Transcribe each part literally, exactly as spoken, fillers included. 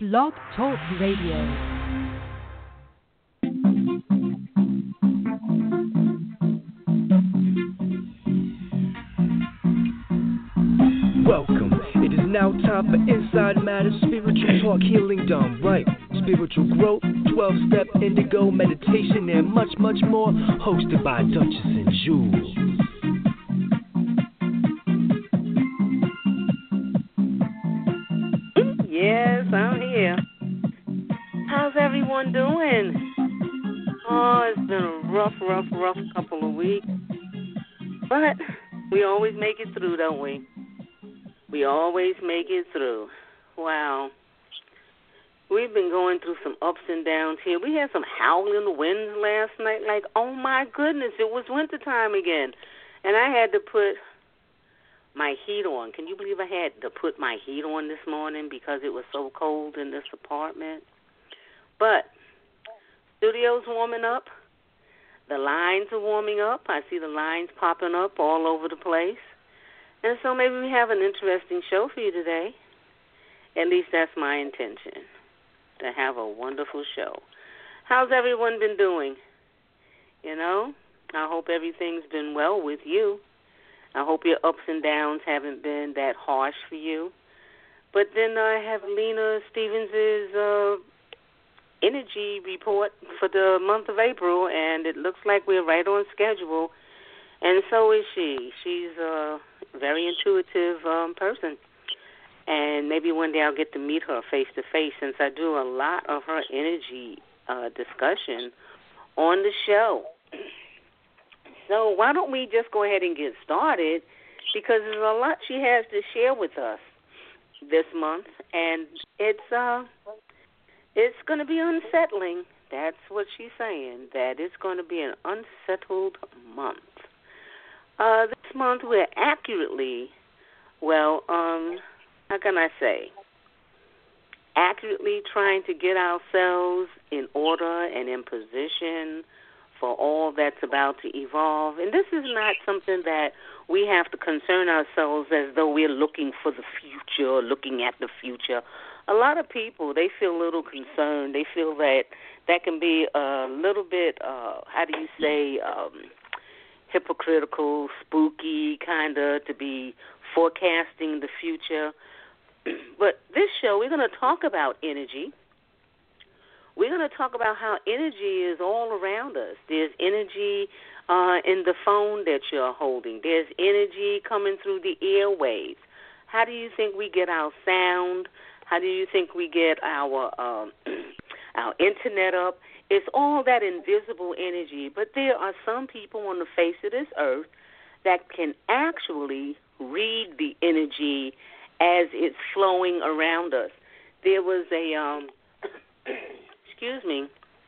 Blog Talk Radio. Welcome. It is now time for Inside Matters, Spiritual Talk, Healing Done Right, Spiritual Growth, twelve-Step Indigo Meditation, and much, much more, hosted by Duchess and Jules. Yes, I'm here. How's everyone doing? Oh, it's been a rough, rough, rough couple of weeks. But we always make it through, don't we? We always make it through. Wow. We've been going through some ups and downs here. We had some howling winds last night. Like, oh, my goodness, it was wintertime again. And I had to put my heat on. Can you believe I had to put my heat on this morning because it was so cold in this apartment? But studio's warming up. The lines are warming up. I see the lines popping up all over the place. And so maybe we have an interesting show for you today. At least that's my intention, to have a wonderful show. How's everyone been doing? You know, I hope everything's been well with you. I hope your ups and downs haven't been that harsh for you. But then I have Lena Stevens' uh, energy report for the month of April, and it looks like we're right on schedule. And so is she. She's a very intuitive um, person. And maybe one day I'll get to meet her face-to-face since I do a lot of her energy uh, discussion on the show. So why don't we just go ahead and get started, because there's a lot she has to share with us this month, and it's uh, it's going to be unsettling. That's what she's saying, that it's going to be an unsettled month. Uh, this month we're accurately, well, um, how can I say, accurately trying to get ourselves in order and in position for all that's about to evolve. And this is not something that we have to concern ourselves as though we're looking for the future or looking at the future. A lot of people, they feel a little concerned. They feel that that can be a little bit, uh, how do you say, um, hypocritical, spooky, kind of, to be forecasting the future. But this show, we're going to talk about energy. We're going to talk about how energy is all around us. There's energy uh, in the phone that you're holding. There's energy coming through the airwaves. How do you think we get our sound? How do you think we get our um, our internet up? It's all that invisible energy. But there are some people on the face of this earth that can actually read the energy as it's flowing around us. There was a... Um, excuse me,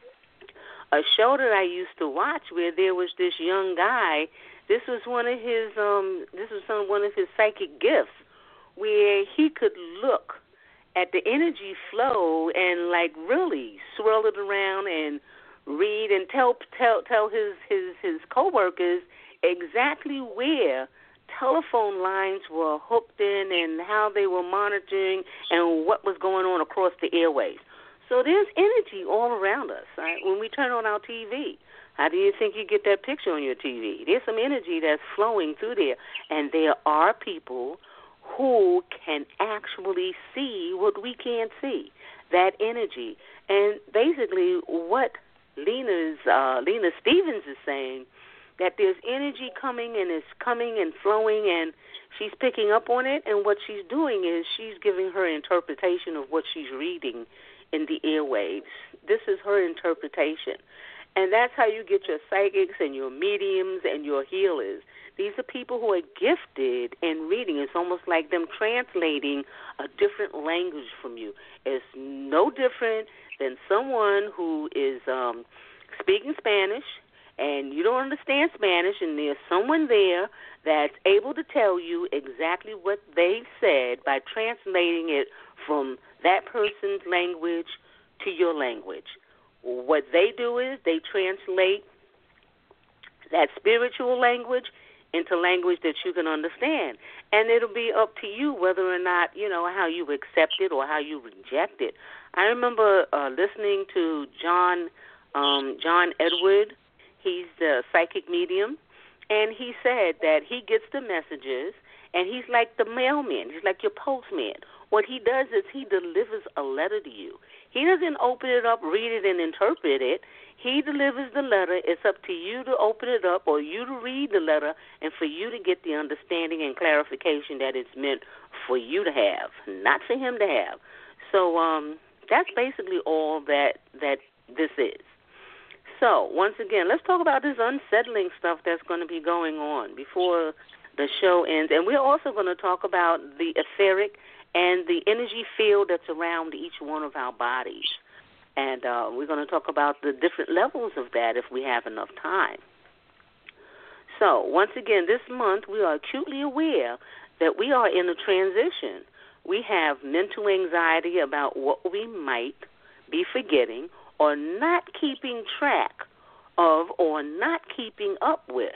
a show that I used to watch where there was this young guy. This was one of his um this was some, one of his psychic gifts, where he could look at the energy flow and like really swirl it around and read and tell tell tell his his his coworkers exactly where telephone lines were hooked in and how they were monitoring and what was going on across the airways. So there's energy all around us, right? When we turn on our T V, how do you think you get that picture on your T V? There's some energy that's flowing through there, and there are people who can actually see what we can't see, that energy. And basically what Lena's, uh, Lena Stevens is saying, that there's energy coming and it's coming and flowing, and she's picking up on it, and what she's doing is she's giving her interpretation of what she's reading in the airwaves. This is her interpretation. And that's how you get your psychics and your mediums and your healers. These are people who are gifted in reading. It's almost like them translating a different language from you. It's no different than someone who is um, speaking Spanish, and you don't understand Spanish, and there's someone there that's able to tell you exactly what they said by translating it from that person's language to your language. What they do is they translate that spiritual language into language that you can understand. And it'll be up to you whether or not, you know, how you accept it or how you reject it. I remember uh, listening to John um, John Edward. He's the psychic medium, and he said that he gets the messages, and he's like the mailman. He's like your postman. What he does is he delivers a letter to you. He doesn't open it up, read it, and interpret it. He delivers the letter. It's up to you to open it up or you to read the letter and for you to get the understanding and clarification that it's meant for you to have, not for him to have. So um, that's basically all that that this is. So, once again, let's talk about this unsettling stuff that's going to be going on before the show ends. And we're also going to talk about the etheric and the energy field that's around each one of our bodies. And uh, we're going to talk about the different levels of that if we have enough time. So, once again, this month we are acutely aware that we are in a transition. We have mental anxiety about what we might be forgetting or not keeping track of or not keeping up with.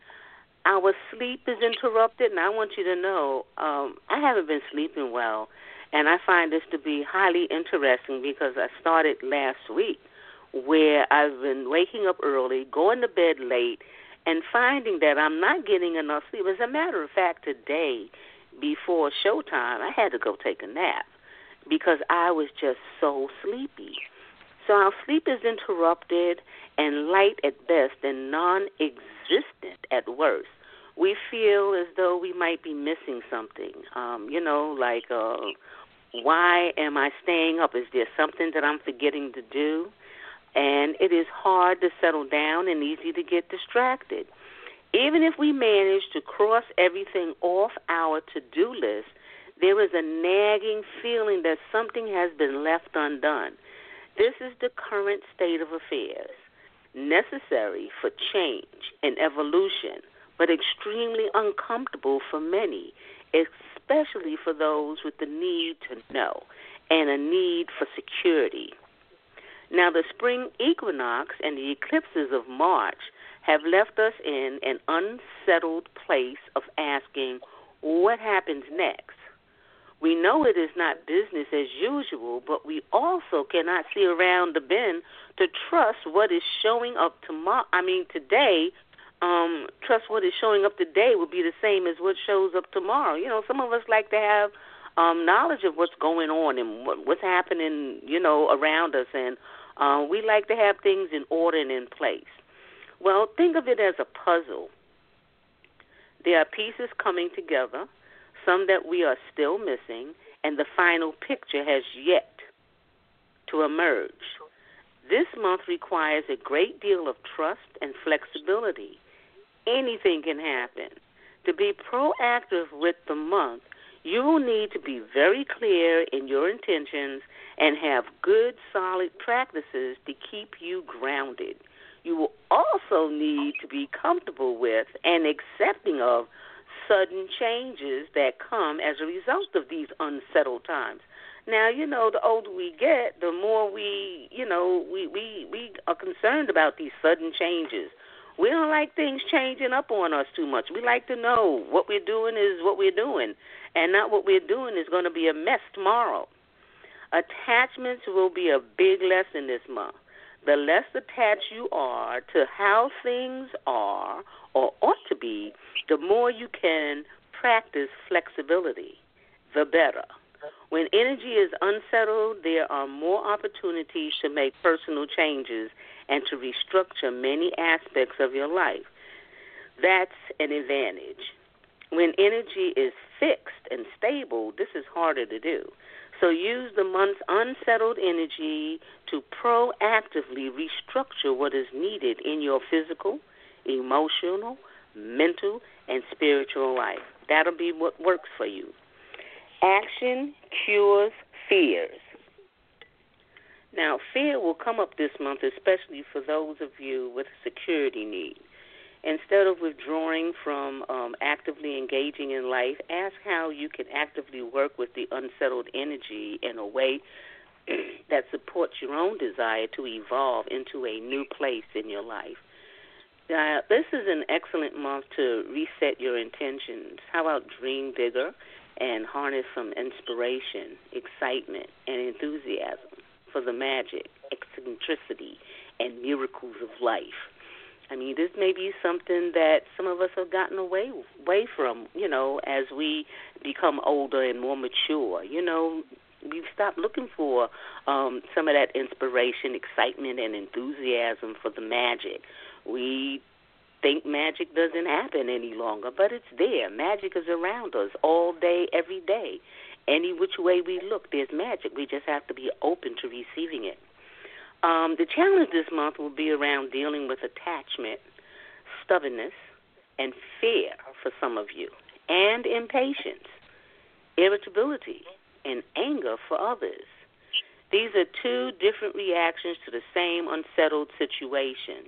Our sleep is interrupted, and I want you to know um, I haven't been sleeping well, and I find this to be highly interesting because I started last week where I've been waking up early, going to bed late, and finding that I'm not getting enough sleep. As a matter of fact, today, before showtime, I had to go take a nap because I was just so sleepy. So our sleep is interrupted and light at best and non-existent at worst. We feel as though we might be missing something, um, you know, like uh, why am I staying up? Is there something that I'm forgetting to do? And it is hard to settle down and easy to get distracted. Even if we manage to cross everything off our to-do list, there is a nagging feeling that something has been left undone. This is the current state of affairs, necessary for change and evolution, but extremely uncomfortable for many, especially for those with the need to know and a need for security. Now, the spring equinox and the eclipses of March have left us in an unsettled place of asking, what happens next? We know it is not business as usual, but we also cannot see around the bend to trust what is showing up tomorrow. I mean, today, um, trust what is showing up today will be the same as what shows up tomorrow. You know, some of us like to have um, knowledge of what's going on and what, what's happening, you know, around us, and uh, we like to have things in order and in place. Well, think of it as a puzzle. There are pieces coming together, some that we are still missing, and the final picture has yet to emerge. This month requires a great deal of trust and flexibility. Anything can happen. To be proactive with the month, you will need to be very clear in your intentions and have good, solid practices to keep you grounded. You will also need to be comfortable with and accepting of sudden changes that come as a result of these unsettled times. Now, you know, the older we get, the more we, you know, we, we, we are concerned about these sudden changes. We don't like things changing up on us too much. We like to know what we're doing is what we're doing, and not what we're doing is going to be a mess tomorrow. Attachments will be a big lesson this month. The less attached you are to how things are or ought to be, the more you can practice flexibility, the better. When energy is unsettled, there are more opportunities to make personal changes and to restructure many aspects of your life. That's an advantage. When energy is fixed and stable, this is harder to do. So use the month's unsettled energy to proactively restructure what is needed in your physical, emotional, mental, and spiritual life. That'll be what works for you. Action cures fears. Now, fear will come up this month, especially for those of you with a security need. Instead of withdrawing from um, actively engaging in life, ask how you can actively work with the unsettled energy in a way that supports your own desire to evolve into a new place in your life. Uh, this is an excellent month to reset your intentions. How about Dream Bigger and harness some inspiration, excitement, and enthusiasm for the magic, eccentricity, and miracles of life? I mean, this may be something that some of us have gotten away away from, you know, as we become older and more mature. You know, we've stopped looking for um, some of that inspiration, excitement, and enthusiasm for the magic. We think magic doesn't happen any longer, but it's there. Magic is around us all day, every day. Any which way we look, there's magic. We just have to be open to receiving it. Um, the challenge this month will be around dealing with attachment, stubbornness, and fear for some of you, and impatience, irritability, and anger for others. These are two different reactions to the same unsettled situation.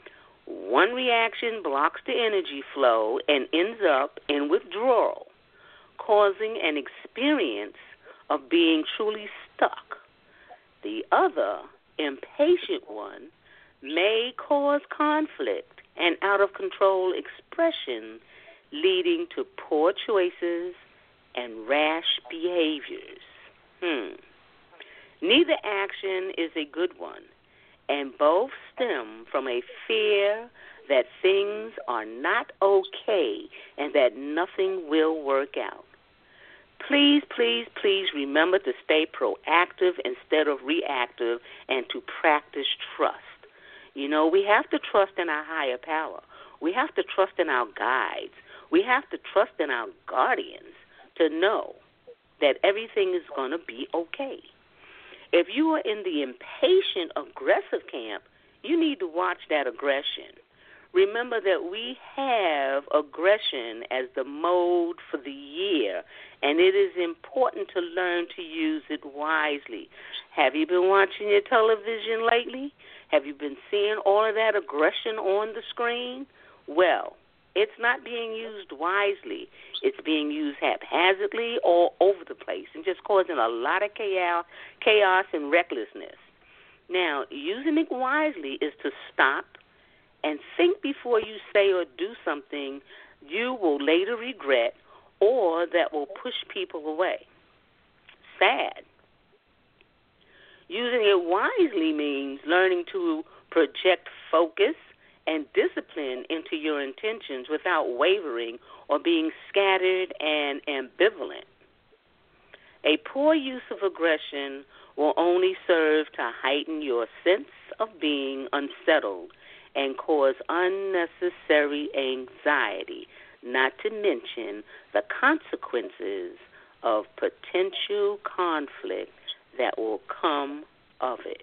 One reaction blocks the energy flow and ends up in withdrawal, causing an experience of being truly stuck. The other, impatient one, may cause conflict and out-of-control expression, leading to poor choices and rash behaviors. Hmm. Neither action is a good one, and both stem from a fear that things are not okay and that nothing will work out. Please, please, please remember to stay proactive instead of reactive and to practice trust. You know, we have to trust in our higher power. We have to trust in our guides. We have to trust in our guardians to know that everything is going to be okay. If you are in the impatient, aggressive camp, you need to watch that aggression. Remember that we have aggression as the mode for the year, and it is important to learn to use it wisely. Have you been watching your television lately? Have you been seeing all of that aggression on the screen? Well, it's not being used wisely. It's being used haphazardly all over the place and just causing a lot of chaos, chaos and recklessness. Now, using it wisely is to stop and think before you say or do something you will later regret or that will push people away. Sad. Using it wisely means learning to project focus and discipline into your intentions without wavering or being scattered and ambivalent. A poor use of aggression will only serve to heighten your sense of being unsettled and cause unnecessary anxiety, not to mention the consequences of potential conflict that will come of it.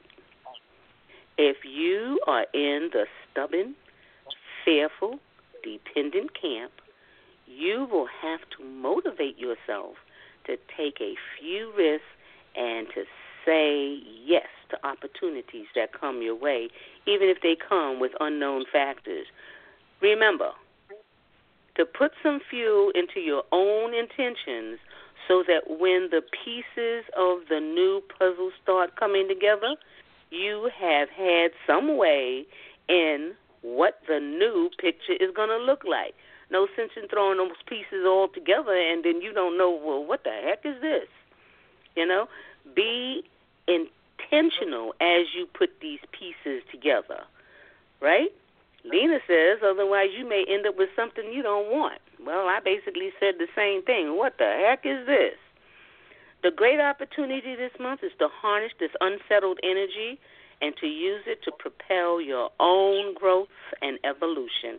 If you are in the stubborn, fearful, dependent camp, you will have to motivate yourself to take a few risks and to say yes to opportunities that come your way, even if they come with unknown factors. Remember to put some fuel into your own intentions so that when the pieces of the new puzzle start coming together, you have had some way in what the new picture is going to look like. No sense in throwing those pieces all together and then you don't know, well, what the heck is this? You know, be intentional as you put these pieces together, right? Lena says, otherwise you may end up with something you don't want. Well, I basically said the same thing. What the heck is this? The great opportunity this month is to harness this unsettled energy and to use it to propel your own growth and evolution.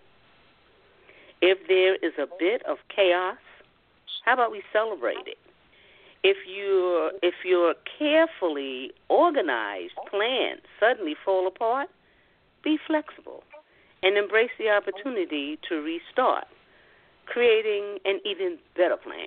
If there is a bit of chaos, how about we celebrate it? If your if your carefully organized plans suddenly fall apart, be flexible and embrace the opportunity to restart, creating an even better plan.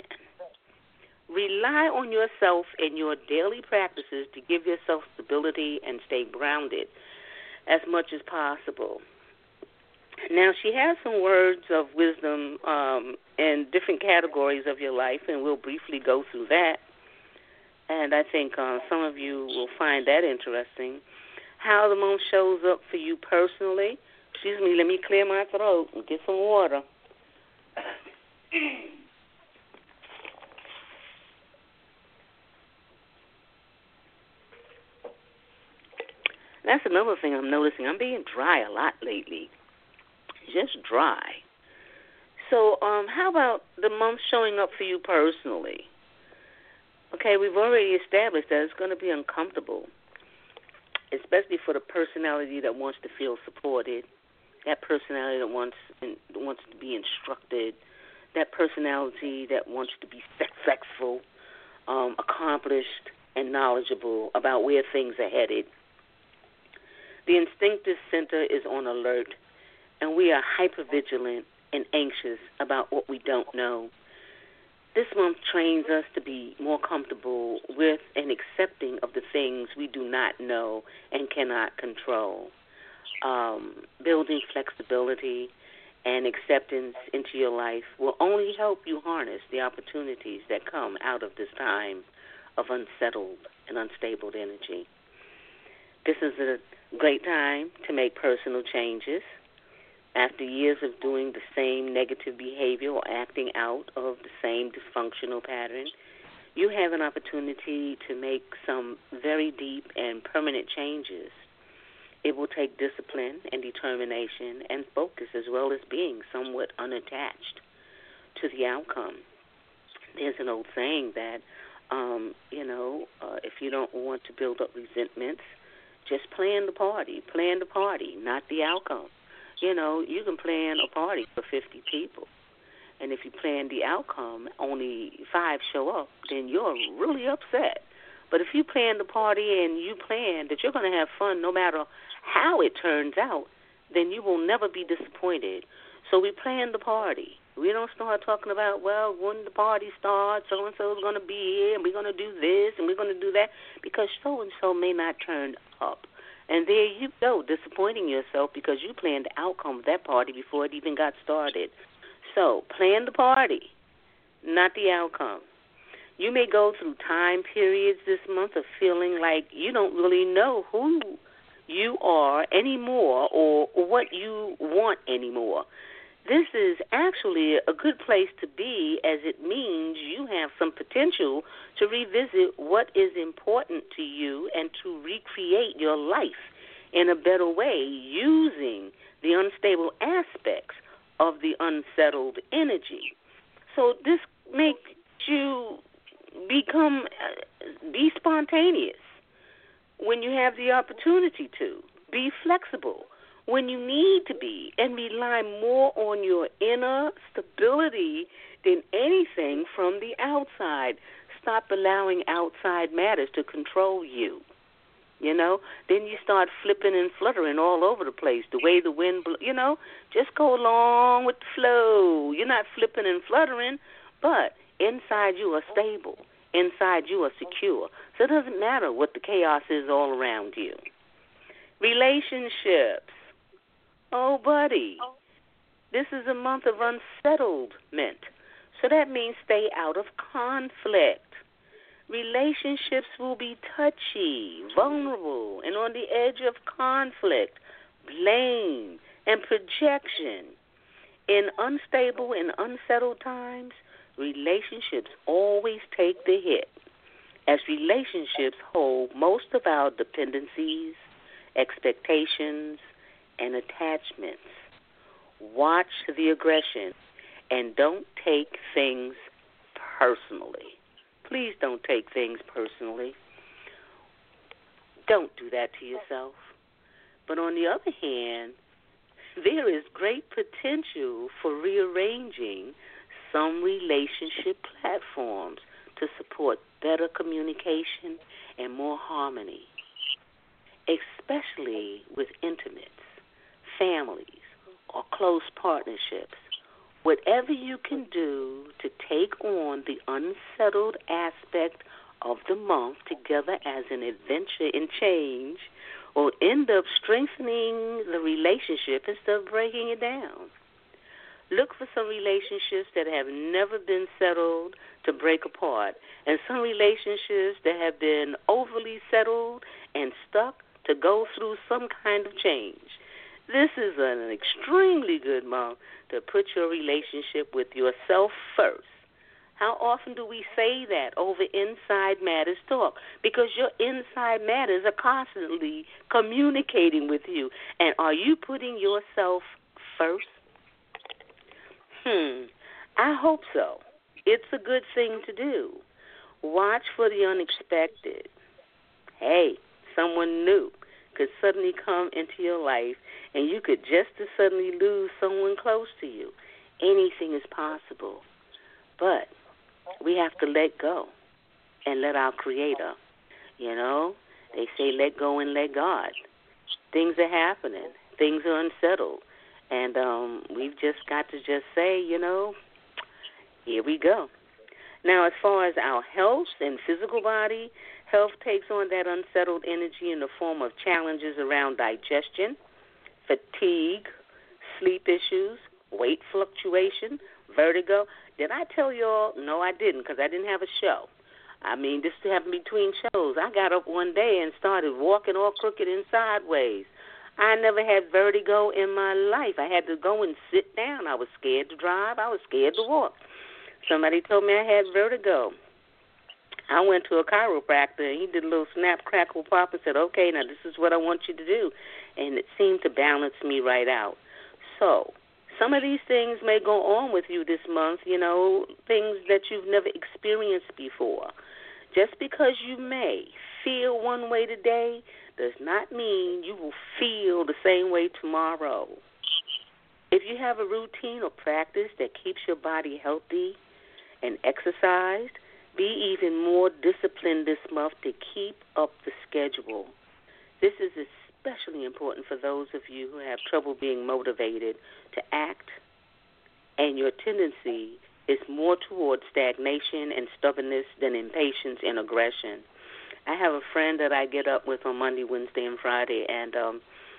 Rely on yourself and your daily practices to give yourself stability and stay grounded as much as possible. Now, she has some words of wisdom um, in different categories of your life, and we'll briefly go through that. And I think uh, some of you will find that interesting. How the month shows up for you personally excuse me, let me clear my throat and get some water. That's another thing I'm noticing. I'm being dry a lot lately. Just dry. So um, how about the month showing up for you personally? Okay, we've already established that it's going to be uncomfortable, especially for the personality that wants to feel supported, that personality that wants wants to be instructed, that personality that wants to be successful, um, accomplished, and knowledgeable about where things are headed. The instinctive center is on alert, and we are hypervigilant and anxious about what we don't know. This month trains us to be more comfortable with and accepting of the things we do not know and cannot control. Um, building flexibility and acceptance into your life will only help you harness the opportunities that come out of this time of unsettled and unstable energy. This is a great time to make personal changes. After years of doing the same negative behavior or acting out of the same dysfunctional pattern, you have an opportunity to make some very deep and permanent changes. It will take discipline and determination and focus, as well as being somewhat unattached to the outcome. There's an old saying that, um, you know, uh, if you don't want to build up resentments, just plan the party. Plan the party, not the outcome. You know, you can plan a party for fifty people, and if you plan the outcome, only five show up, then you're really upset. But if you plan the party and you plan that you're going to have fun no matter how it turns out, then you will never be disappointed. So we plan the party. We don't start talking about, well, when the party starts, so-and-so is going to be here, and we're going to do this, and we're going to do that, because so-and-so may not turn up. And there you go, disappointing yourself because you planned the outcome of that party before it even got started. So plan the party, not the outcome. You may go through time periods this month of feeling like you don't really know who you are anymore or what you want anymore. This is actually a good place to be, as it means you have some potential to revisit what is important to you and to recreate your life in a better way using the unstable aspects of the unsettled energy. So this makes you become, uh, be spontaneous when you have the opportunity to. Be flexible when you need to be, and rely more on your inner stability than anything from the outside. Stop allowing outside matters to control you. You know, then you start flipping and fluttering all over the place, the way the wind blows. You know, just go along with the flow. You're not flipping and fluttering, but inside you are stable. Inside you are secure. So it doesn't matter what the chaos is all around you. Relationships. Oh, buddy, this is a month of unsettlement. So that means stay out of conflict. Relationships will be touchy, vulnerable, and on the edge of conflict, blame, and projection. In unstable and unsettled times, relationships always take the hit, as relationships hold most of our dependencies, expectations, and attachments. Watch the aggression and don't take things personally. Please don't take things personally. Don't do that to yourself. But on the other hand, there is great potential for rearranging some relationship platforms to support better communication and more harmony, especially with intimates, families, or close partnerships. Whatever you can do to take on the unsettled aspect of the month together as an adventure in change will end up strengthening the relationship instead of breaking it down. Look for some relationships that have never been settled to break apart, and some relationships that have been overly settled and stuck to go through some kind of change. This is an extremely good month to put your relationship with yourself first. How often do we say that over Inside Matters Talk? Because your inside matters are constantly communicating with you. And are you putting yourself first? Hmm, I hope so. It's a good thing to do. Watch for the unexpected. Hey, someone new could suddenly come into your life, and you could just as suddenly lose someone close to you. Anything is possible. But we have to let go and let our Creator. You know, they say let go and let God. Things are happening. Things are unsettled. And um, we've just got to just say, you know, here we go. Now, as far as our health and physical body, health takes on that unsettled energy in the form of challenges around digestion, fatigue, sleep issues, weight fluctuation, vertigo. Did I tell you all? No, I didn't, because I didn't have a show. I mean, this happened between shows. I got up one day and started walking all crooked and sideways. I never had vertigo in my life. I had to go and sit down. I was scared to drive. I was scared to walk. Somebody told me I had vertigo. I went to a chiropractor, and he did a little snap, crackle, pop, and said, okay, now this is what I want you to do. And it seemed to balance me right out. So some of these things may go on with you this month, you know, things that you've never experienced before. Just because you may feel one way today does not mean you will feel the same way tomorrow. If you have a routine or practice that keeps your body healthy and exercised, be even more disciplined this month to keep up the schedule. This is especially important for those of you who have trouble being motivated to act, and your tendency is more towards stagnation and stubbornness than impatience and aggression. I have a friend that I get up with on Monday, Wednesday, and Friday, and um,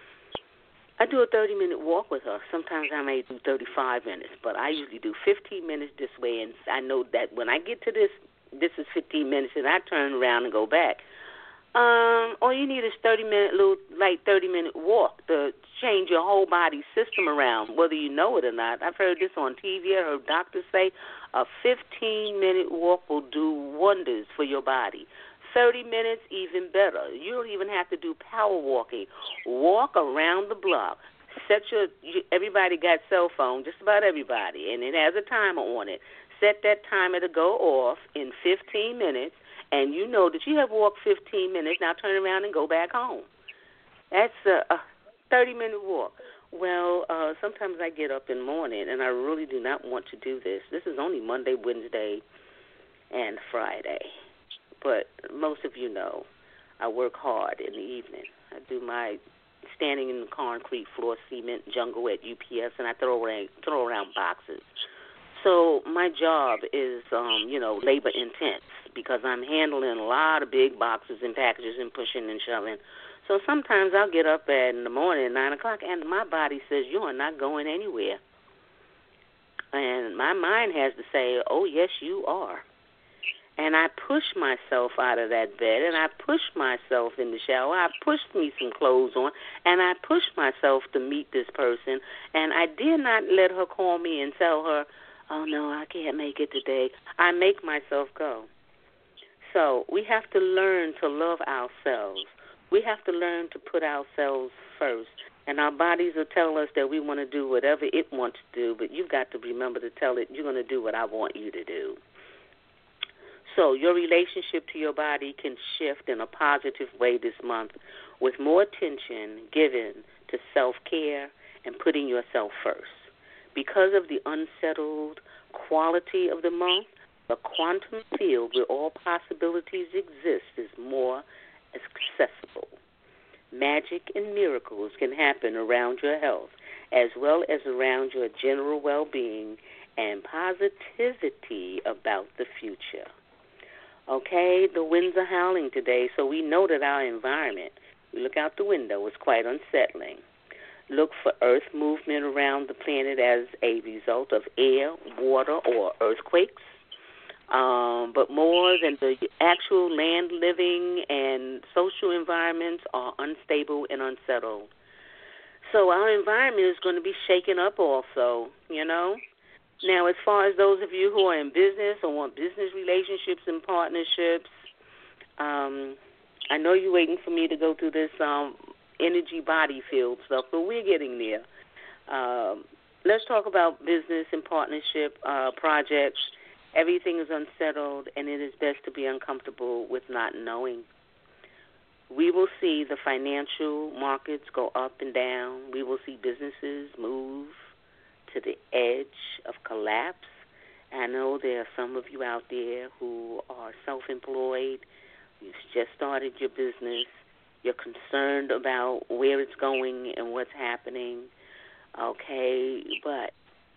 I do a thirty-minute walk with her. Sometimes I may do thirty-five minutes, but I usually do fifteen minutes this way, and I know that when I get to this, this is fifteen minutes, and I turn around and go back. Um, all you need is thirty-minute, little like thirty-minute walk to change your whole body system around, whether you know it or not. I've heard this on T V. I heard doctors say a fifteen-minute walk will do wonders for your body. thirty minutes, even better. You don't even have to do power walking. Walk around the block. Set your, everybody got cell phone, just about everybody, and it has a timer on it. Set that timer to go off in fifteen minutes, and you know that you have walked fifteen minutes. Now turn around and go back home. That's a, a thirty-minute walk. Well, uh, sometimes I get up in the morning, and I really do not want to do this. This is only Monday, Wednesday, and Friday. But most of you know I work hard in the evening. I do my standing in the concrete floor, cement jungle at U P S, and I throw around, throw around boxes. So my job is, um, you know, labor intense because I'm handling a lot of big boxes and packages and pushing and shoving. So sometimes I'll get up at in the morning at nine o'clock, and my body says, you are not going anywhere. And my mind has to say, oh, yes, you are. And I push myself out of that bed, and I push myself in the shower. I pushed me some clothes on, and I pushed myself to meet this person. And I did not let her call me and tell her, oh, no, I can't make it today. I make myself go. So we have to learn to love ourselves. We have to learn to put ourselves first. And our bodies will tell us that we want to do whatever it wants to do, but you've got to remember to tell it, you're going to do what I want you to do. So your relationship to your body can shift in a positive way this month with more attention given to self-care and putting yourself first. Because of the unsettled quality of the month, the quantum field where all possibilities exist is more accessible. Magic and miracles can happen around your health as well as around your general well-being and positivity about the future. Okay, the winds are howling today, so we know that our environment, we look out the window, is quite unsettling. Look for earth movement around the planet as a result of air, water, or earthquakes. Um, but more than the actual land living and social environments are unstable and unsettled. So our environment is going to be shaken up also, you know. Now, as far as those of you who are in business or want business relationships and partnerships, um, I know you're waiting for me to go through this um, energy body field stuff, but we're getting there. Um, let's talk about business and partnership uh, projects. Everything is unsettled, and it is best to be uncomfortable with not knowing. We will see the financial markets go up and down. We will see businesses move to the edge of collapse. I know there are some of you out there who are self-employed. You've just started your business. You're concerned about where it's going and what's happening. Okay, but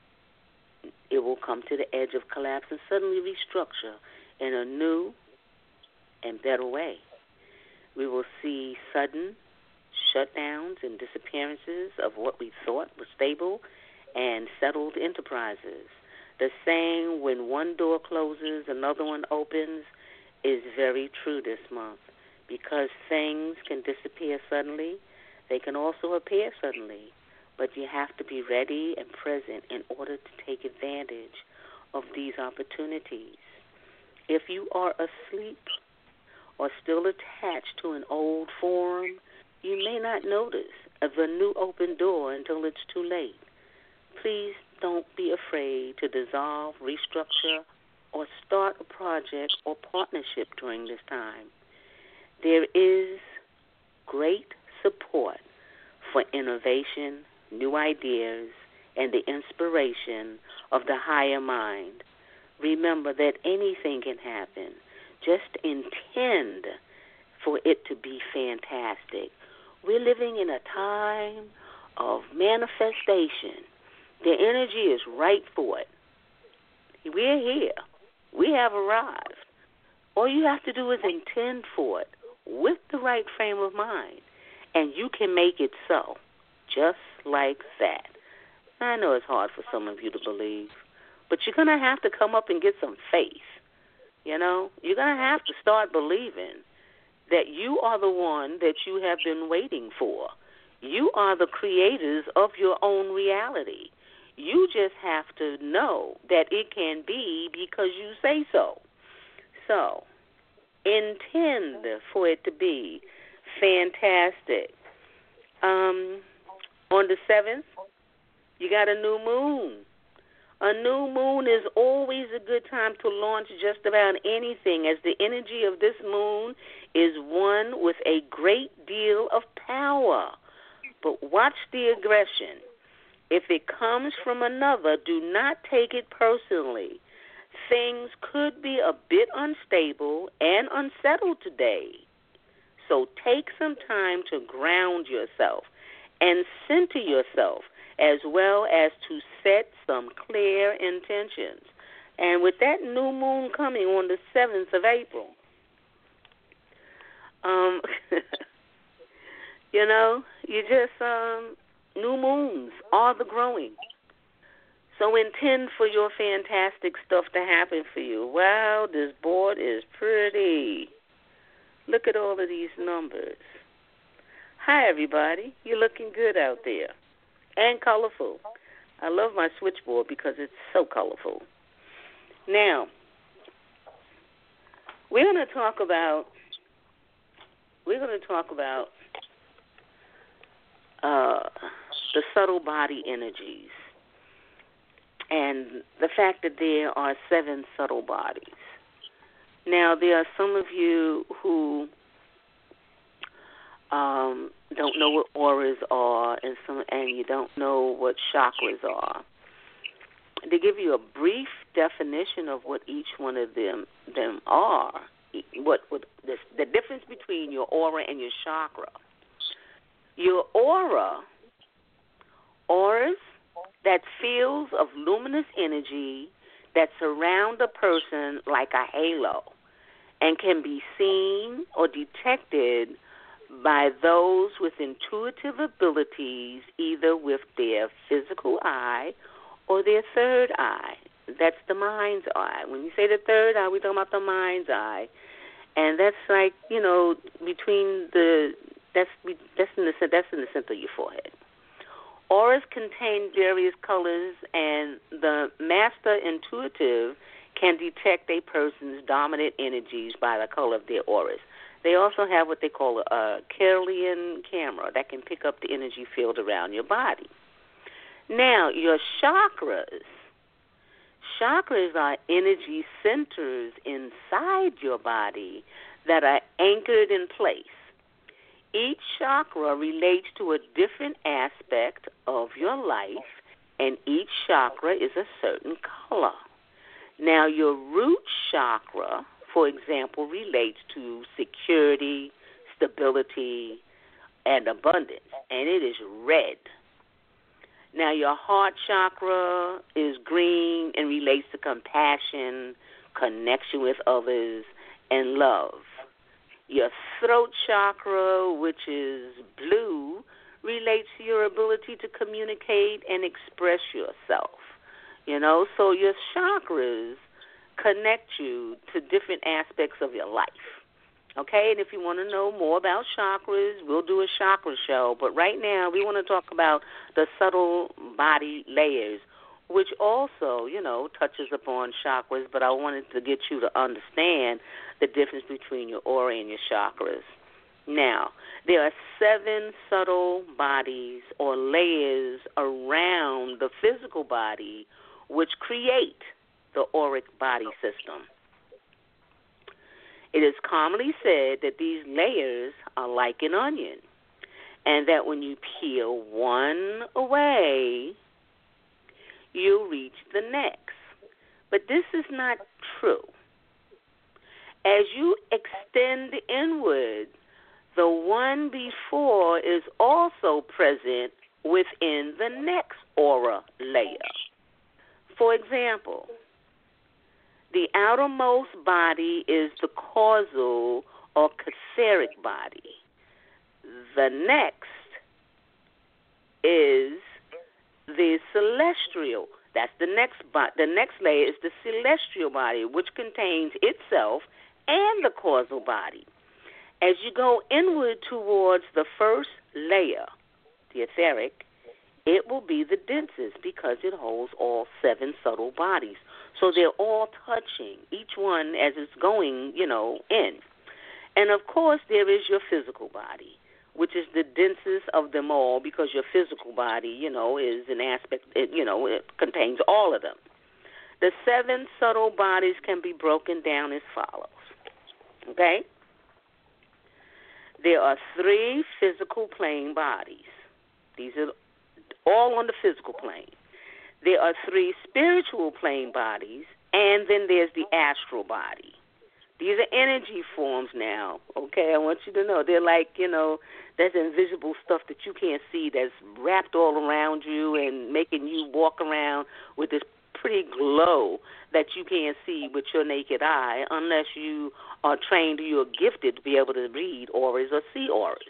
it will come to the edge of collapse and suddenly restructure in a new and better way. We will see sudden shutdowns and disappearances of what we thought was stable and settled enterprises. The saying, when one door closes, another one opens, is very true this month, because things can disappear suddenly. They can also appear suddenly, but you have to be ready and present in order to take advantage of these opportunities. If you are asleep or still attached to an old form, you may not notice of a new open door until it's too late. Please don't be afraid to dissolve, restructure, or start a project or partnership during this time. There is great support for innovation, new ideas, and the inspiration of the higher mind. Remember that anything can happen. Just intend for it to be fantastic. We're living in a time of manifestation. The energy is right for it. We're here. We have arrived. All you have to do is intend for it with the right frame of mind, and you can make it so, just like that. I know it's hard for some of you to believe, but you're going to have to come up and get some faith. You know, you're going to have to start believing that you are the one that you have been waiting for. You are the creators of your own reality. You just have to know that it can be because you say so. So, intend for it to be fantastic. Um, on the seventh, you got a new moon. A new moon is always a good time to launch just about anything, as the energy of this moon is one with a great deal of power. But watch the aggression. If it comes from another, do not take it personally. Things could be a bit unstable and unsettled today. So take some time to ground yourself and center yourself, as well as to set some clear intentions. And with that new moon coming on the seventh of April, um, you know, you just, um, new moons are the growing. So intend for your fantastic stuff to happen for you. Wow, this board is pretty. Look at all of these numbers. Hi, everybody. You're looking good out there. And colorful. I love my switchboard because it's so colorful. Now, we're going to talk about we're going to talk about uh, the subtle body energies and the fact that there are seven subtle bodies. Now, there are some of you who um, don't know what auras are, and some, and you don't know what chakras are. To give you a brief definition of what each one of them them are, what, what the, the difference between your aura and your chakra. Your aura, auras, that fields of luminous energy that surround a person like a halo and can be seen or detected by those with intuitive abilities, either with their physical eye or their third eye. That's the mind's eye. When you say the third eye, we're talking about the mind's eye. And that's like, you know, between the, that's that's in the, that's in the center of your forehead. Auras contain various colors, and the master intuitive can detect a person's dominant energies by the color of their auras. They also have what they call a Kirlian camera that can pick up the energy field around your body. Now, your chakras. Chakras are energy centers inside your body that are anchored in place. Each chakra relates to a different aspect of your life, and each chakra is a certain color. Now, your root chakra, for example, relates to security, stability, and abundance, and it is red. Now, your heart chakra is green and relates to compassion, connection with others, and love. Your throat chakra, which is blue, relates to your ability to communicate and express yourself. You know, so your chakras connect you to different aspects of your life. Okay, and if you want to know more about chakras, we'll do a chakra show. But right now, we want to talk about the subtle body layers, which also, you know, touches upon chakras. But I wanted to get you to understand the difference between your aura and your chakras. Now, there are seven subtle bodies or layers around the physical body which create the auric body system. It is commonly said that these layers are like an onion, and that when you peel one away, you'll reach the next. But this is not true. As you extend inward, the one before is also present within the next aura layer. For example, the outermost body is the causal or etheric body. The next is the celestial. That's the next bo- the next layer is the celestial body, which contains itself and the causal body. As you go inward towards the first layer, the etheric, it will be the densest because it holds all seven subtle bodies. So they're all touching, each one as it's going, you know, in. And, of course, there is your physical body, which is the densest of them all because your physical body, you know, is an aspect, it, you know, it contains all of them. The seven subtle bodies can be broken down as follows, okay? There are three physical plane bodies. These are all on the physical plane. There are three spiritual plane bodies, and then there's the astral body. These are energy forms now, okay? I want you to know. They're like, you know, that's invisible stuff that you can't see that's wrapped all around you and making you walk around with this pretty glow that you can't see with your naked eye unless you are trained or you're gifted to be able to read auras or see auras.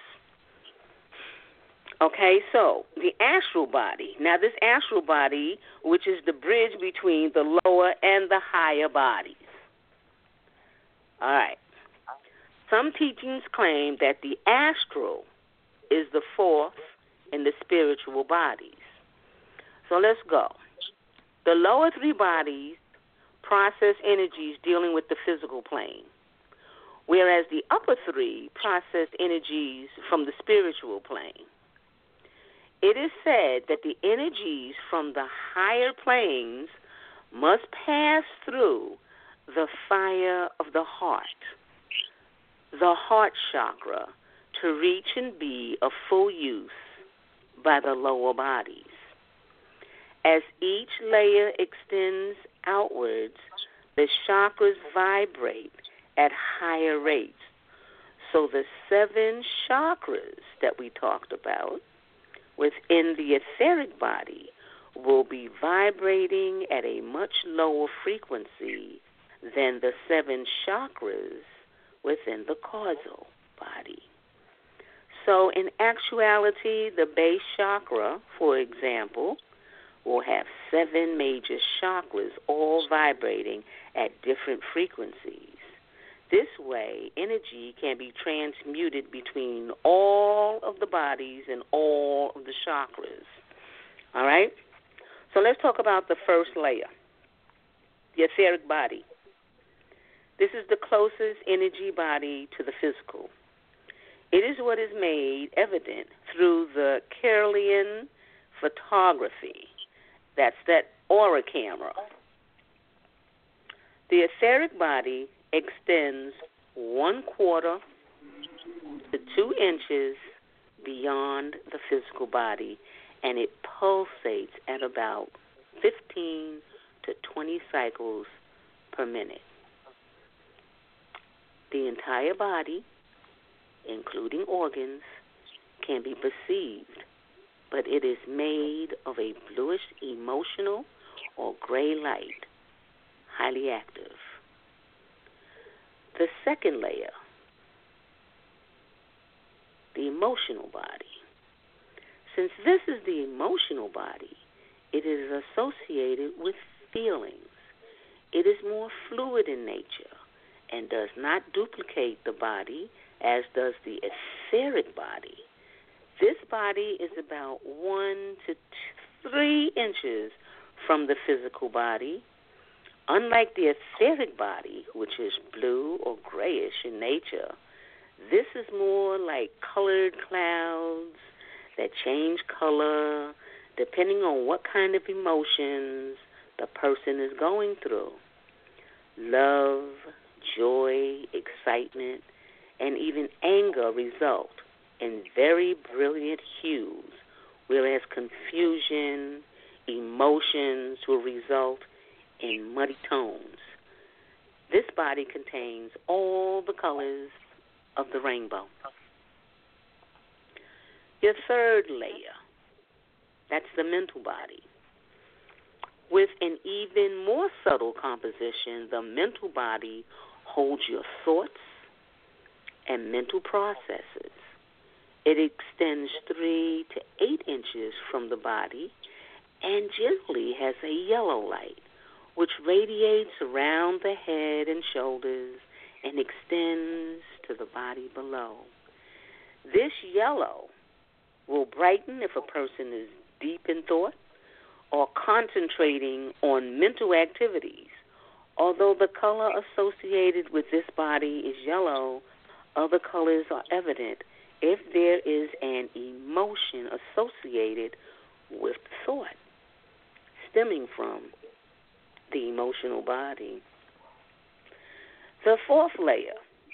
Okay, so the astral body. Now, this astral body, which is the bridge between the lower and the higher bodies. All right. Some teachings claim that the astral is the fourth in the spiritual bodies. So let's go. The lower three bodies process energies dealing with the physical plane, whereas the upper three process energies from the spiritual plane. It is said that the energies from the higher planes must pass through the fire of the heart, the heart chakra, to reach and be of full use by the lower bodies. As each layer extends outwards, the chakras vibrate at higher rates. So the seven chakras that we talked about within the etheric body will be vibrating at a much lower frequency than the seven chakras within the causal body. So in actuality, the base chakra, for example, will have seven major chakras all vibrating at different frequencies. This way, energy can be transmuted between all of the bodies and all of the chakras. All right? So let's talk about the first layer, the etheric body. This is the closest energy body to the physical. It is what is made evident through the Kirlian photography. That's that aura camera. The etheric body extends one quarter to two inches beyond the physical body, and it pulsates at about fifteen to twenty cycles per minute. The entire body, including organs, can be perceived, but it is made of a bluish emotional or gray light, highly active. The second layer, the emotional body. Since this is the emotional body, it is associated with feelings. It is more fluid in nature and does not duplicate the body as does the etheric body. This body is about one to two, three inches from the physical body. Unlike the etheric body, which is blue or grayish in nature, this is more like colored clouds that change color depending on what kind of emotions the person is going through. Love, joy, excitement, and even anger result in very brilliant hues, whereas confusion, emotions will result in muddy tones. This body contains all the colors of the rainbow. Your third layer, that's the mental body. With an even more subtle composition, the mental body holds your thoughts and mental processes. It extends three to eight inches from the body and generally has a yellow light, which radiates around the head and shoulders and extends to the body below. This yellow will brighten if a person is deep in thought or concentrating on mental activities. Although the color associated with this body is yellow, other colors are evident if there is an emotion associated with thought stemming from the emotional body. The fourth layer.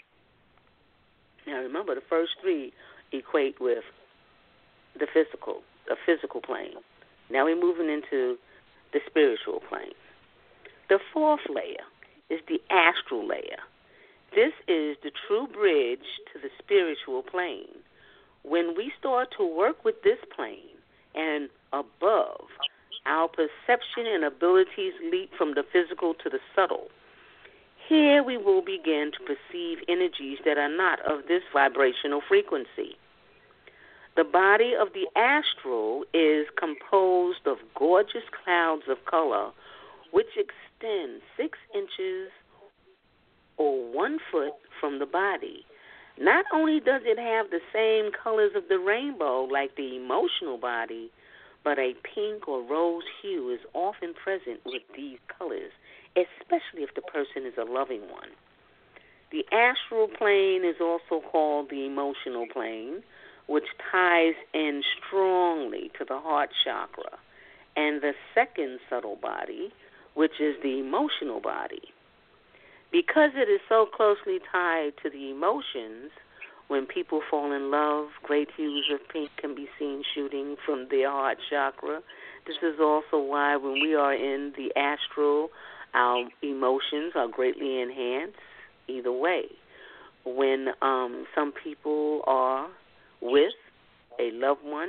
Now remember, the first three equate with the physical, the physical plane. Now we're moving into the spiritual plane. The fourth layer is the astral layer. This is the true bridge to the spiritual plane. When we start to work with this plane and above, our perception and abilities leap from the physical to the subtle. Here we will begin to perceive energies that are not of this vibrational frequency. The body of the astral is composed of gorgeous clouds of color which extend six inches or one foot from the body. Not only does it have the same colors of the rainbow like the emotional body, but a pink or rose hue is often present with these colors, especially if the person is a loving one. The astral plane is also called the emotional plane, which ties in strongly to the heart chakra, and the second subtle body, which is the emotional body. Because it is so closely tied to the emotions, when people fall in love, great hues of pink can be seen shooting from their heart chakra. This is also why when we are in the astral, our emotions are greatly enhanced either way. When um, some people are with a loved one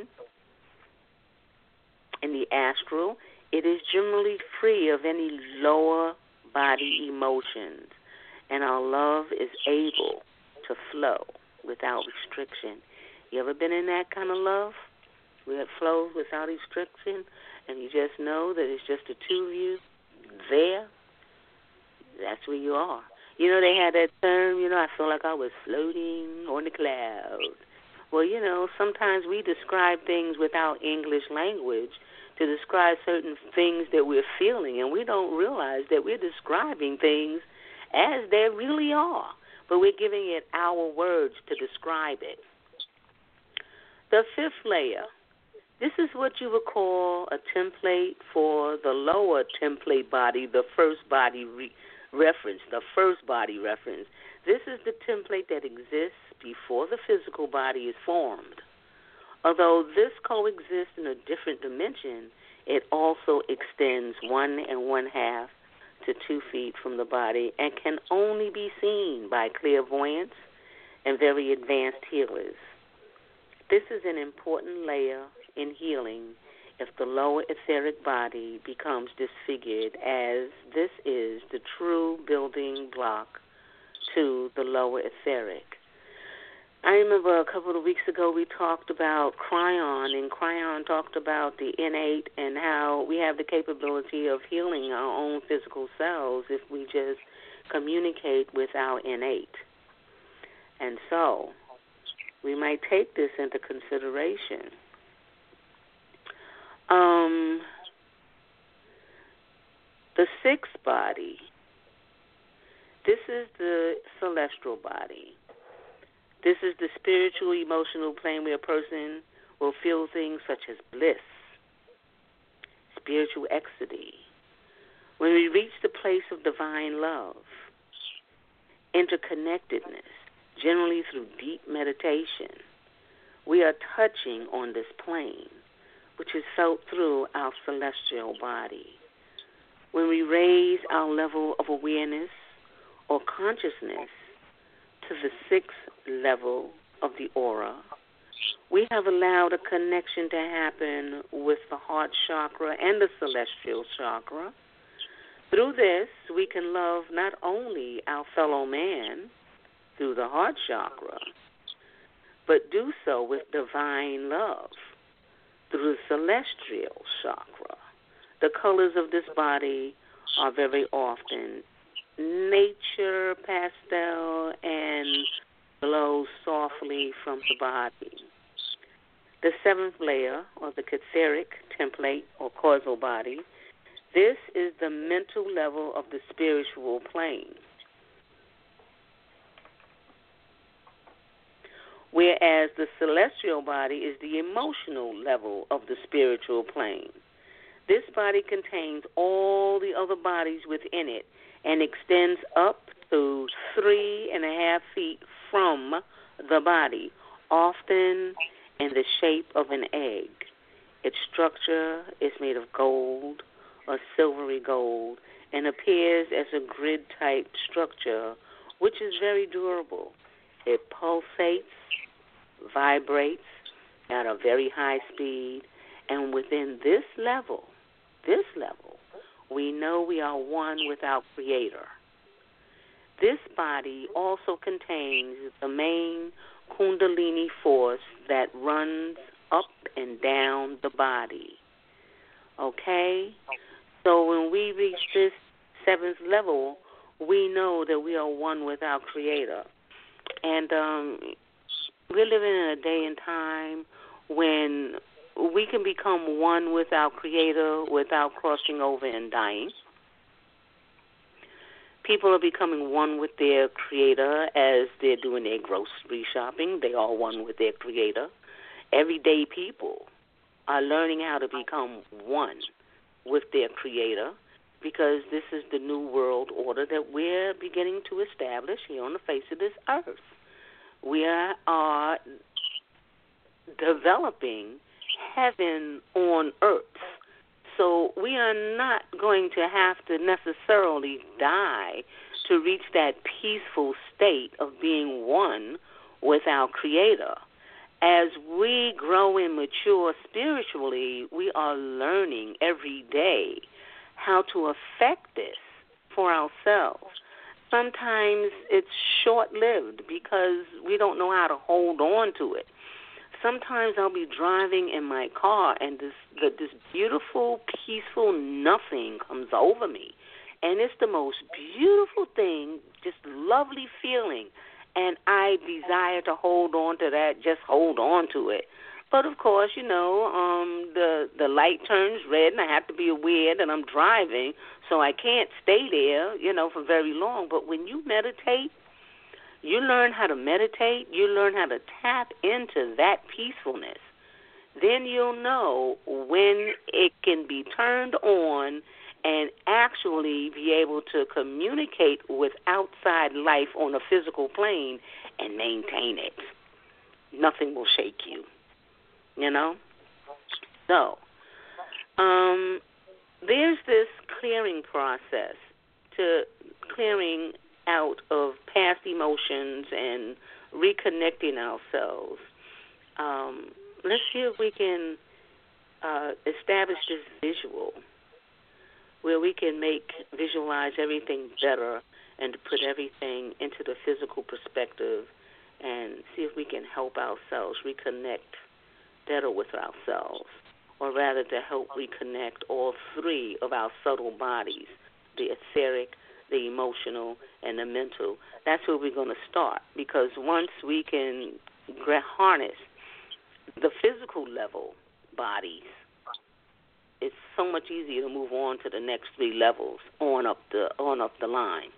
in the astral, it is generally free of any lower body emotions, and our love is able to flow without restriction. You ever been in that kind of love where it flows without restriction, and you just know that it's just the two of you there? That's where you are. You know, they had that term, you know, I feel like I was floating on the cloud. Well, you know, sometimes we describe things without English language to describe certain things that we're feeling, and we don't realize that we're describing things as they really are, but we're giving it our words to describe it. The fifth layer, this is what you would call a template for the lower template body, the first body re- reference, the first body reference. This is the template that exists before the physical body is formed. Although this coexists in a different dimension, it also extends one and one half to two feet from the body and can only be seen by clairvoyants and very advanced healers. This is an important layer in healing if the lower etheric body becomes disfigured, as this is the true building block to the lower etheric. I remember a couple of weeks ago we talked about Cryon, and Cryon talked about the innate and how we have the capability of healing our own physical cells if we just communicate with our innate. And so we might take this into consideration. Um, the sixth body, this is the celestial body. This is the spiritual, emotional plane where a person will feel things such as bliss, spiritual ecstasy. When we reach the place of divine love, interconnectedness, generally through deep meditation, we are touching on this plane, which is felt through our celestial body. When we raise our level of awareness or consciousness to the sixth level of the aura, we have allowed a connection to happen with the heart chakra and the celestial chakra. Through this, we can love not only our fellow man through the heart chakra, but do so with divine love through the celestial chakra. The colors of this body are very often nature, pastel, and glow softly from the body. The seventh layer, or the etheric template or causal body, this is the mental level of the spiritual plane. Whereas the celestial body is the emotional level of the spiritual plane. This body contains all the other bodies within it and extends up to three and a half feet from the body, often in the shape of an egg. Its structure is made of gold or silvery gold and appears as a grid-type structure, which is very durable. It pulsates, vibrates at a very high speed, and within this level, this level, we know we are one with our Creator. This body also contains the main Kundalini force that runs up and down the body. Okay? So when we reach this seventh level, we know that we are one with our Creator. And um, we're living in a day and time when we can become one with our Creator without crossing over and dying. People are becoming one with their Creator as they're doing their grocery shopping. They are one with their Creator. Everyday people are learning how to become one with their Creator, because this is the new world order that we're beginning to establish here on the face of this earth. We are developing heaven on earth. So we are not going to have to necessarily die to reach that peaceful state of being one with our Creator. As we grow and mature spiritually, we are learning every day how to affect this for ourselves. Sometimes it's short-lived because we don't know how to hold on to it. Sometimes I'll be driving in my car and this the, this beautiful, peaceful nothing comes over me. And it's the most beautiful thing, just lovely feeling. and I desire to hold on to that, just hold on to it. But, of course, you know, um, the the light turns red, and I have to be aware that I'm driving, so I can't stay there, you know, for very long. But when you meditate, you learn how to meditate, you learn how to tap into that peacefulness. Then you'll know when it can be turned on and actually be able to communicate with outside life on a physical plane and maintain it. Nothing will shake you. You know? So, um, there's this clearing process to clearing out of past emotions and reconnecting ourselves. Um, let's see if we can uh, establish this visual where we can make, visualize everything better and to put everything into the physical perspective and see if we can help ourselves reconnect better with ourselves, or rather to help reconnect all three of our subtle bodies, the etheric, the emotional, and the mental. That's where we're going to start, because once we can harness the physical level bodies, it's so much easier to move on to the next three levels on up the on up the line.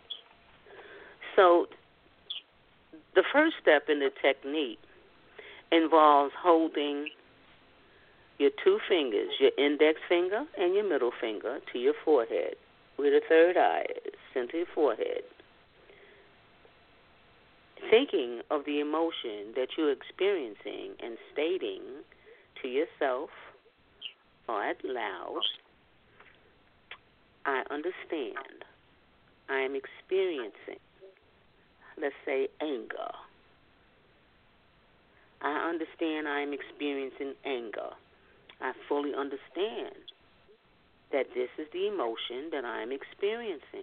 So the first step in the technique involves holding your two fingers, your index finger and your middle finger, to your forehead, where the third eye is, center your forehead. Thinking of the emotion that you're experiencing and stating to yourself or out loud, I understand. I am experiencing, let's say, anger. I understand I am experiencing anger. I fully understand that this is the emotion that I am experiencing.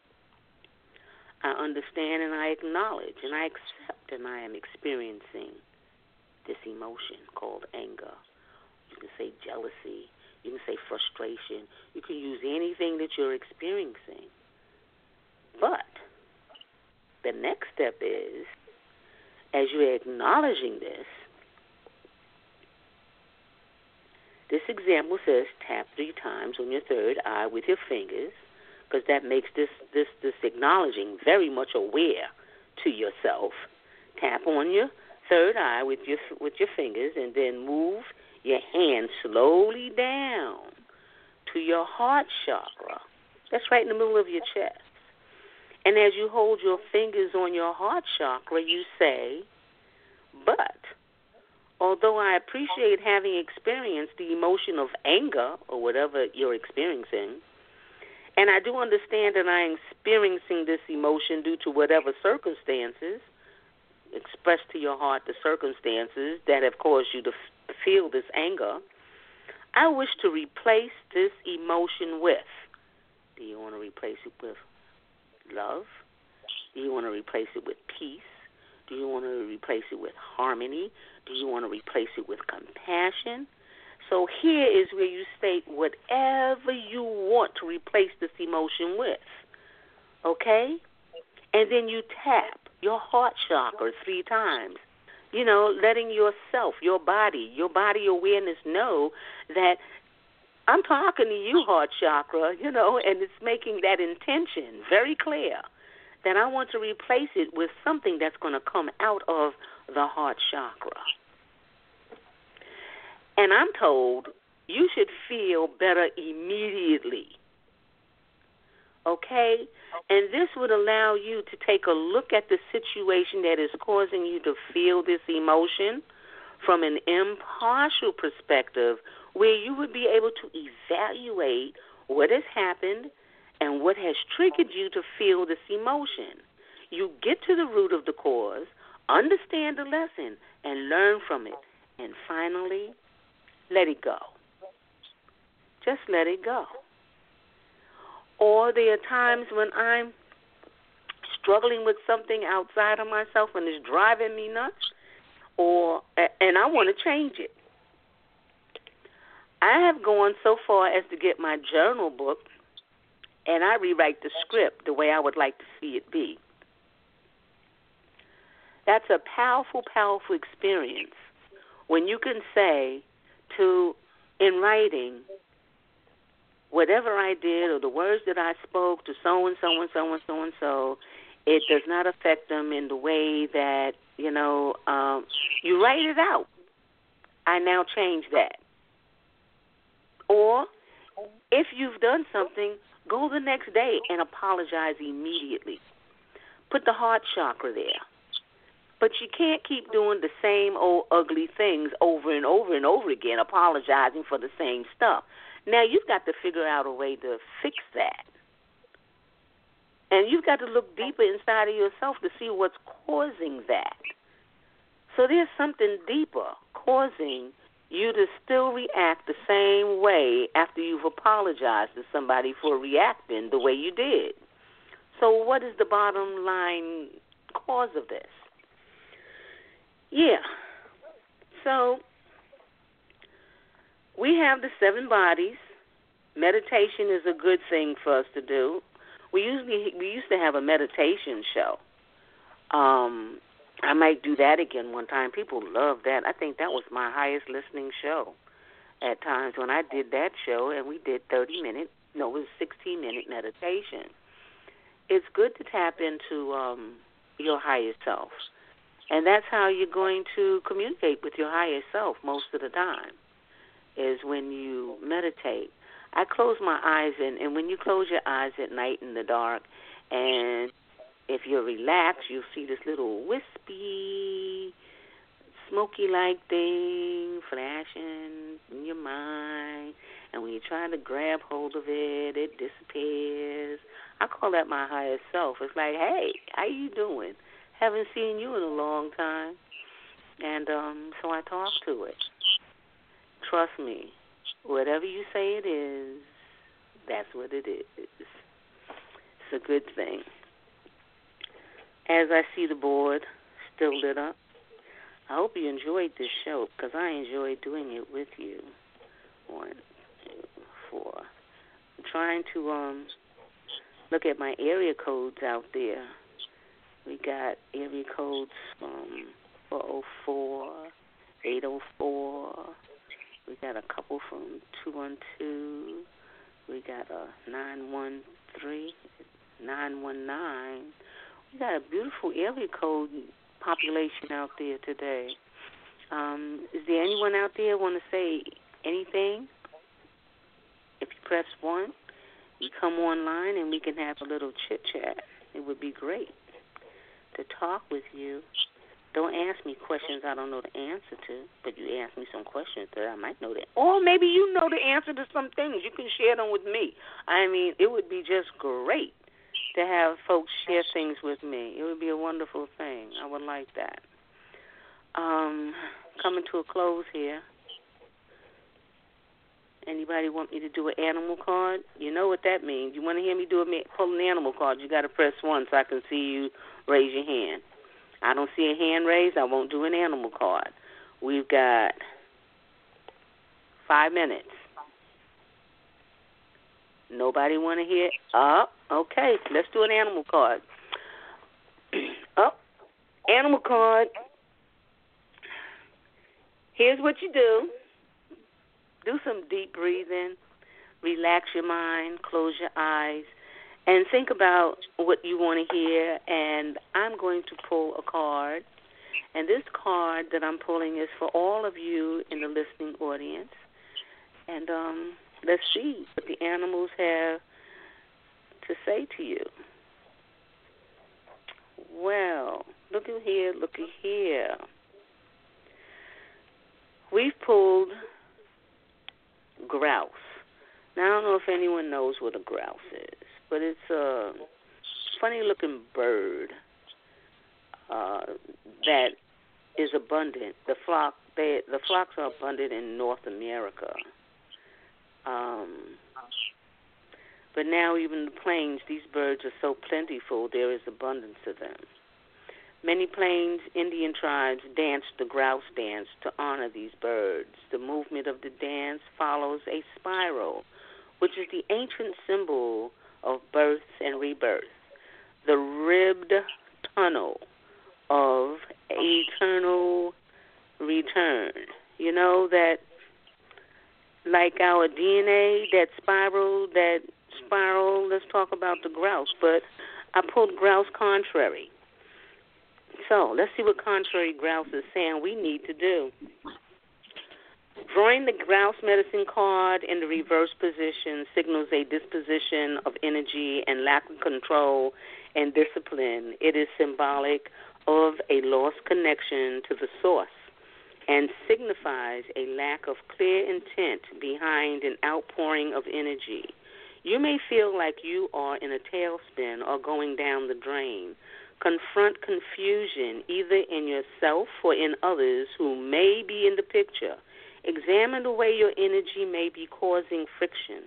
I understand and I acknowledge and I accept and I am experiencing this emotion called anger. You can say jealousy. You can say frustration. You can use anything that you're experiencing. But the next step is, as you're acknowledging this, this example says tap three times on your third eye with your fingers, because that makes this, this, this acknowledging very much aware to yourself. Tap on your third eye with your with your fingers, and then move your hand slowly down to your heart chakra. That's right in the middle of your chest. And as you hold your fingers on your heart chakra, you say, but although I appreciate having experienced the emotion of anger or whatever you're experiencing, and I do understand that I am experiencing this emotion due to whatever circumstances, express to your heart the circumstances that have caused you to f- feel this anger, I wish to replace this emotion with, do you want to replace it with love? Do you want to replace it with peace? Do you want to replace it with harmony? Do you want to replace it with compassion? So here is where you state whatever you want to replace this emotion with, okay? And then you tap your heart chakra three times, you know, letting yourself, your body, your body awareness know that I'm talking to you, heart chakra, you know, and it's making that intention very clear that I want to replace it with something that's going to come out of the heart chakra. And I'm told you should feel better immediately, okay? And this would allow you to take a look at the situation that is causing you to feel this emotion from an impartial perspective, where you would be able to evaluate what has happened and what has triggered you to feel this emotion. You get to the root of the cause, understand the lesson, and learn from it. And finally, let it go. Just let it go. Or there are times when I'm struggling with something outside of myself and it's driving me nuts, or and I want to change it. I have gone so far as to get my journal book and I rewrite the script the way I would like to see it be. That's a powerful, powerful experience when you can say to, in writing, whatever I did or the words that I spoke to so and so and so and so and so, it does not affect them in the way that, you know, um, you write it out. I now change that. Or if you've done something, go the next day and apologize immediately. Put the heart chakra there. But you can't keep doing the same old ugly things over and over and over again, apologizing for the same stuff. Now you've got to figure out a way to fix that. And you've got to look deeper inside of yourself to see what's causing that. So there's something deeper causing you to still react the same way after you've apologized to somebody for reacting the way you did. So what is the bottom line cause of this? Yeah. So we have the seven bodies. Meditation is a good thing for us to do. We usually we used to have a meditation show. Um, I might do that again one time. People love that. I think that was my highest listening show at times when I did that show, and we did thirty minute, no, it was sixteen minute meditation. It's good to tap into um, your higher self. And that's how you're going to communicate with your higher self most of the time, is when you meditate. I close my eyes, and, and when you close your eyes at night in the dark, and if you're relaxed, you'll see this little wispy, smoky-like thing flashing in your mind. And when you're trying to grab hold of it, it disappears. I call that my higher self. It's like, hey, how you doing? Haven't seen you in a long time. And um, so I talk to it. Trust me, whatever you say it is, that's what it is. It's a good thing. As I see the board still lit up, I hope you enjoyed this show because I enjoyed doing it with you. One, two, four. I'm trying to um look at my area codes out there. We got area codes from four oh four, eight oh four. We got a couple from two one two. We got a nine one three, nine one nine. We got a beautiful area code population out there today. Um, is there anyone out there want to say anything? If you press one, you come online and we can have a little chit-chat. It would be great to talk with you. Don't ask me questions I don't know the answer to, but you ask me some questions that I might know that. Or maybe you know the answer to some things. You can share them with me. I mean, it would be just great to have folks share things with me. It would be a wonderful thing. I would like that. Um, coming to a close here. Anybody want me to do an animal card? You know what that means. You want to hear me do a pull an animal card, you got to press one so I can see you raise your hand. I don't see a hand raised, I won't do an animal card. We've got five minutes. Nobody want to hear? Oh, okay. Let's do an animal card. Oh, animal card. Here's what you do. Do some deep breathing. Relax your mind. Close your eyes. And think about what you want to hear. And I'm going to pull a card. And this card that I'm pulling is for all of you in the listening audience. And um, let's see what the animals have to say to you. Well, look at here, look at here. We've pulled grouse. Now, I don't know if anyone knows what a grouse is, but it's a funny-looking bird uh, that is abundant. The flock, they, the flocks are abundant in North America. Um, but now even the plains, these birds are so plentiful, there is abundance of them. Many Plains Indian tribes dance the grouse dance to honor these birds. The movement of the dance follows a spiral, which is the ancient symbol of birth and rebirth. The ribbed tunnel of eternal return. You know that, like our D N A, that spiral, that spiral. Let's talk about the grouse. But I pulled grouse contrary. So let's see what contrary grouse is saying we need to do. Drawing the grouse medicine card in the reverse position signals a disposition of energy and lack of control and discipline. It is symbolic of a lost connection to the source and signifies a lack of clear intent behind an outpouring of energy. You may feel like you are in a tailspin or going down the drain. Confront confusion either in yourself or in others who may be in the picture. Examine the way your energy may be causing friction,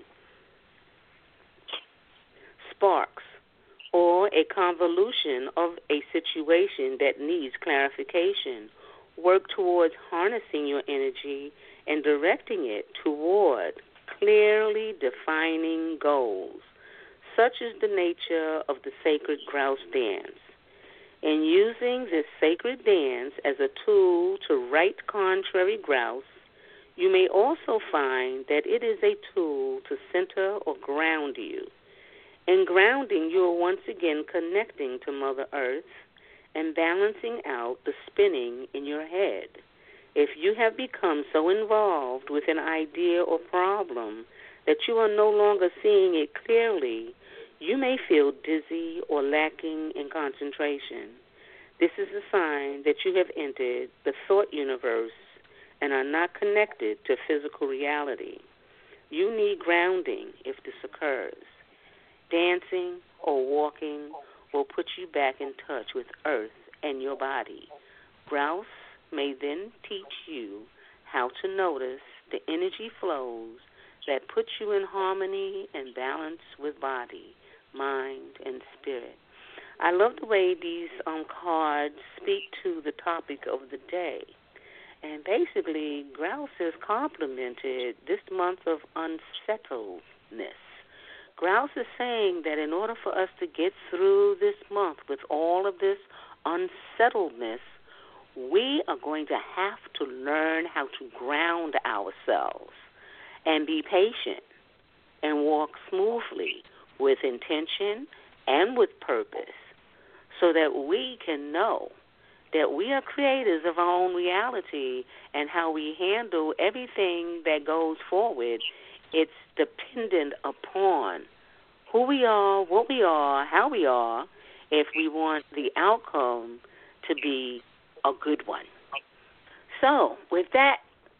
sparks, or a convolution of a situation that needs clarification. Work towards harnessing your energy and directing it toward clearly defining goals. Such is the nature of the sacred grouse dance. In using this sacred dance as a tool to right contrary grouse, you may also find that it is a tool to center or ground you. In grounding, you are once again connecting to Mother Earth and balancing out the spinning in your head. If you have become so involved with an idea or problem that you are no longer seeing it clearly, you may feel dizzy or lacking in concentration. This is a sign that you have entered the thought universe and are not connected to physical reality. You need grounding if this occurs. Dancing or walking will put you back in touch with Earth and your body. Grouse may then teach you how to notice the energy flows that put you in harmony and balance with body, mind, and spirit. I love the way these um, cards speak to the topic of the day. And basically, grouse is complimented this month of unsettledness. Grouse is saying that in order for us to get through this month with all of this unsettledness, we are going to have to learn how to ground ourselves and be patient and walk smoothly with intention and with purpose so that we can know that we are creators of our own reality, and how we handle everything that goes forward, it's dependent upon who we are, what we are, how we are, if we want the outcome to be a good one. So, with that,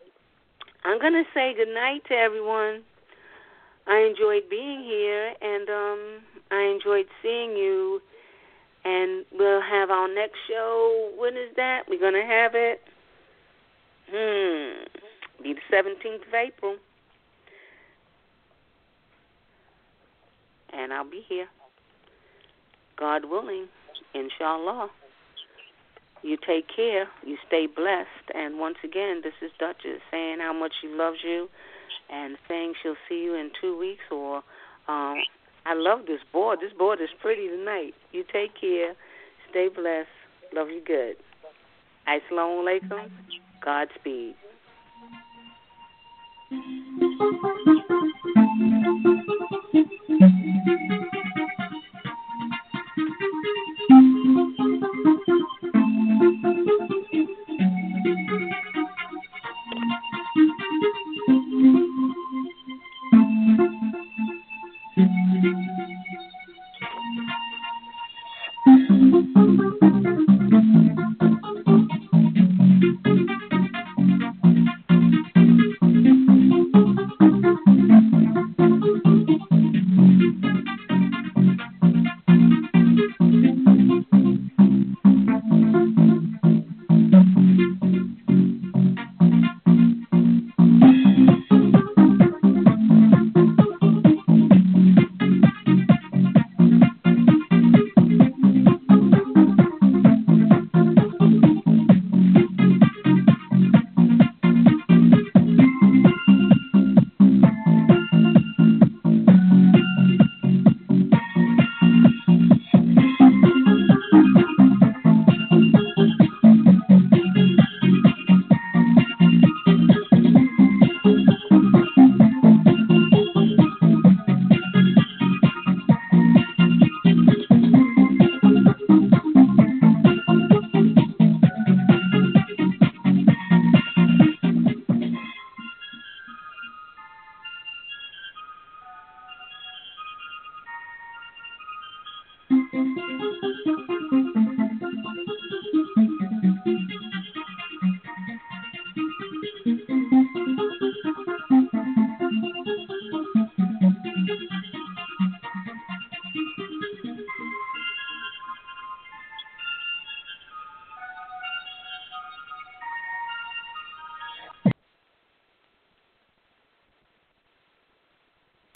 I'm going to say good night to everyone. I enjoyed being here, and um, I enjoyed seeing you. And we'll have our next show. When is that? We're going to have it. Hmm. Be the seventeenth of April. And I'll be here. God willing. Inshallah. You take care. You stay blessed. And once again, this is Duchess saying how much she loves you and saying she'll see you in two weeks or... Um, I love this board. This board is pretty tonight. You take care. Stay blessed. Love you good. Assalamu alaikum. Godspeed.